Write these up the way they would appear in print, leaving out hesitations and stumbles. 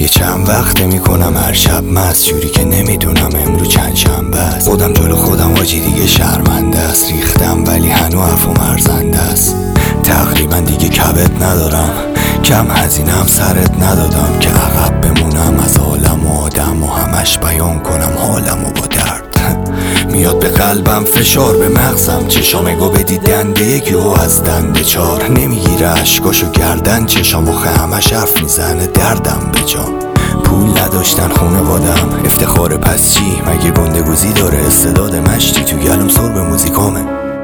دیگه چند وقته میکنم هر شب مست، جوری که نمیدونم امرو چند شنبه است. خودم جلو خودم واجی دیگه شرمنده است. ریختم ولی هنو حرفم ارزنده است. تقریبا دیگه کبد ندارم، کم هزینم سرت ندادم که عقب بمونم از عالم و آدم و همش بیان کنم حالم و با درد. میاد به قلبم فشار، به مغزم چشامگو بدی دنده یکی و از دنده چار. نمیگیره عشقاشو گردن چشام آخه همش حرف میزنه دردم به جام. پول نداشتن خونوادم افتخار پس چی؟ مگه گندگوزی داره استعداد مشتی تو گلوم سر به موزیکامه.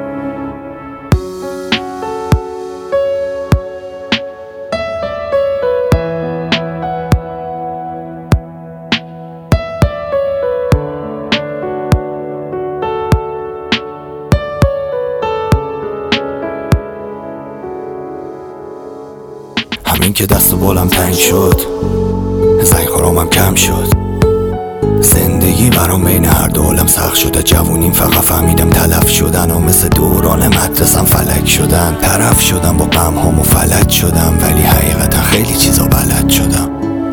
همین که دست و بالم تنگ شد، زنگ خورامم کم شد. زندگی برام بین هر دو عالم سخت شد. جوونیم فقط فهمیدم تلف شدن و مثل دوران مدرسم فلک شدن. طرف شدم با غم‌هام و فلج شدم، ولی حقیقتا خیلی چیزا بلد شدم.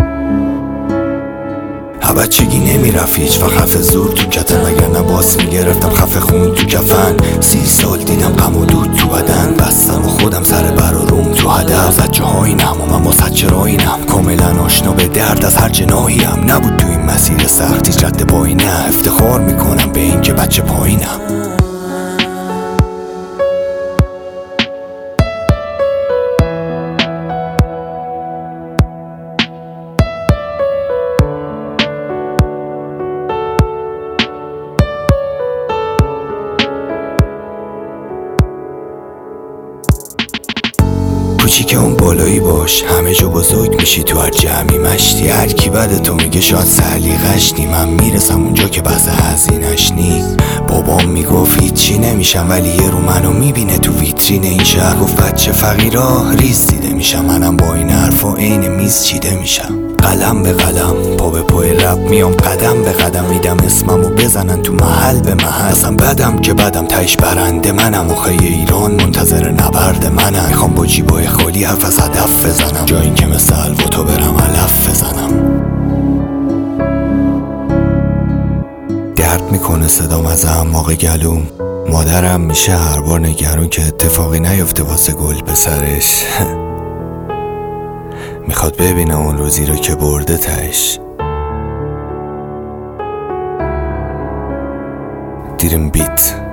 بچگی نمیرفت هیچ و خفه زور تو کتن، وگرنه باس میگرفتم خفه خون تو کفن. 30 سال دیدم غم و دود تو بدن، بستم و خودم سر بر و روم تو هدف. زجه هایینم و من مسجرایینم، کاملا آشنا به درد از هر جناحیم. نبود تو این مسیر سختی رد پایی نه، افتخار میکنم به این که بچه پایینم. کوچیک اون بالایی باش، همه جا بزرگ میشی تو هر جمعی مشتی. هر کی بده تو میگه شاید سلیقش نی، من میرسم اونجا که بس هزینش نی. بابام میگفت هیچی نمیشم، ولی یه رو منو میبینه تو ویترین این شهر. گفت بچه فقیرا ریز دیده میشم، منم با این حرفا عین میز چیده میشم. قلم به قلم پا به پای رپ میام، قدم به قدم میدم اسممو بزنن تو محل به محل. اصلا بدم که بدم تهش برنده منم، آخه ایران منتظر نبرد منم. میخوام با جیبای خالی حرف از هدف بزنم، جا این که مثل الوتو برم علف بزنم. درد میکنه صدام از اعماق گلوم، مادرم میشه هر بار نگران که اتفاقی نیفته واسه گل به سرش. میخواد ببینه اون روزی رو که برده تهش. دیرم بیت